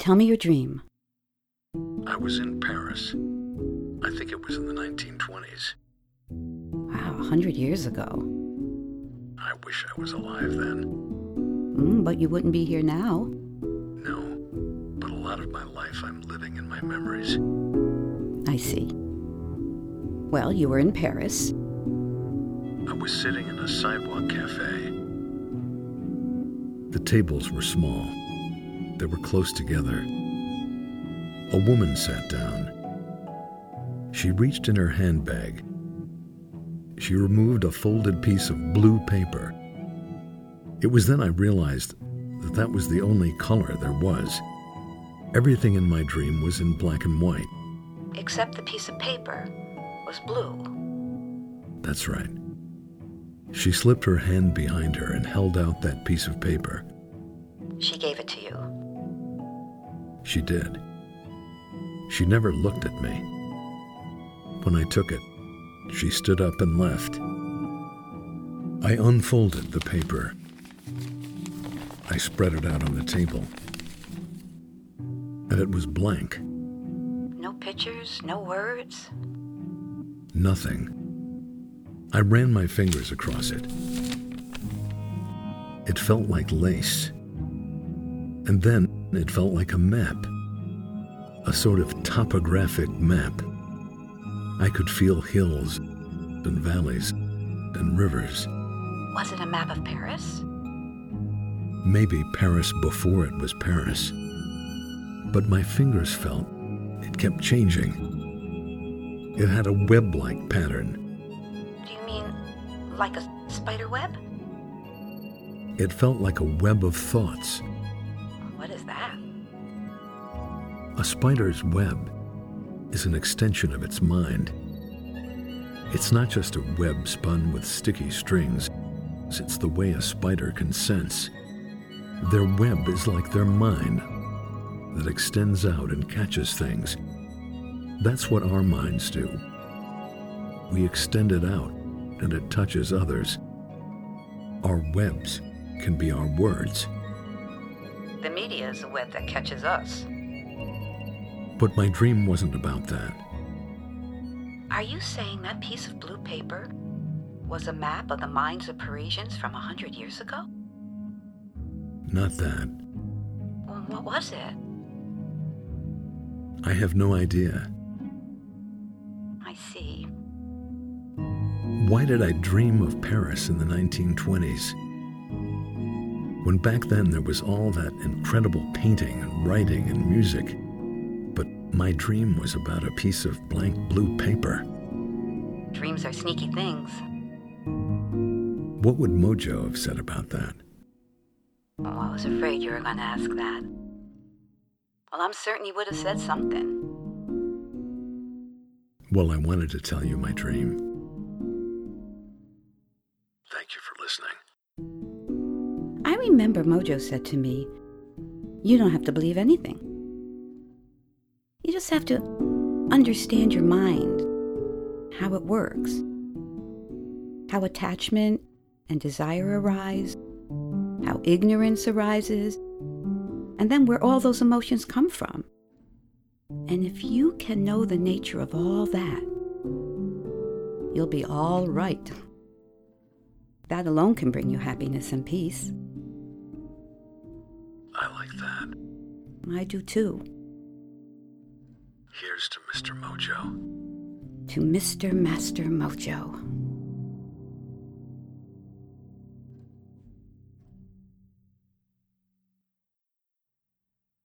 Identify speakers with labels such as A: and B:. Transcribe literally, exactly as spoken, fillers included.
A: Tell me your dream.
B: I was in Paris. I think it was in the nineteen twenties.
A: Wow, a hundred years ago.
B: I wish I was alive then.
A: Mm, but you wouldn't be here now.
B: No, but a lot of my life I'm living in my memories.
A: I see. Well, you were in Paris.
B: I was sitting in a sidewalk cafe. The tables were small. They were close together. A woman sat down. She reached in her handbag. She removed a folded piece of blue paper. It was then I realized that that was the only color there was. Everything in my dream was in black and white.
A: Except the piece of paper was blue.
B: That's right. She slipped her hand behind her and held out that piece of paper.
A: She gave it to you.
B: She did. She never looked at me. When I took it, she stood up and left. I unfolded the paper. I spread it out on the table. And it was blank.
A: No pictures, no words?
B: Nothing. I ran my fingers across it. It felt like lace. And then it felt like a map. A sort of topographic map. I could feel hills and valleys and rivers.
A: Was it a map of Paris?
B: Maybe Paris before it was Paris. But my fingers felt it kept changing. It had a web-like pattern.
A: Do you mean like a spider web?
B: It felt like a web of thoughts.
A: What is that?
B: A spider's web is an extension of its mind. It's not just a web spun with sticky strings. It's the way a spider can sense. Their web is like their mind that extends out and catches things. That's what our minds do. We extend it out and it touches others. Our webs can be our words.
A: The media is a web that catches us.
B: But my dream wasn't about that.
A: Are you saying that piece of blue paper was a map of the minds of Parisians from a hundred years ago?
B: Not that.
A: Well, what was it?
B: I have no idea.
A: I see.
B: Why did I dream of Paris in the nineteen twenties? When back then there was all that incredible painting and writing and music. But my dream was about a piece of blank blue paper.
A: Dreams are sneaky things.
B: What would Mojo have said about that?
A: Oh, I was afraid you were going to ask that. Well, I'm certain he would have said something.
B: Well, I wanted to tell you my dream. Thank you for listening.
A: I remember Mojo said to me, you don't have to believe anything. You just have to understand your mind, how it works, how attachment and desire arise, how ignorance arises, and then where all those emotions come from. And if you can know the nature of all that, you'll be all right. That alone can bring you happiness and peace.
B: I like that.
A: I do too.
B: Here's to Mister Mojo.
A: To Mister Master Mojo.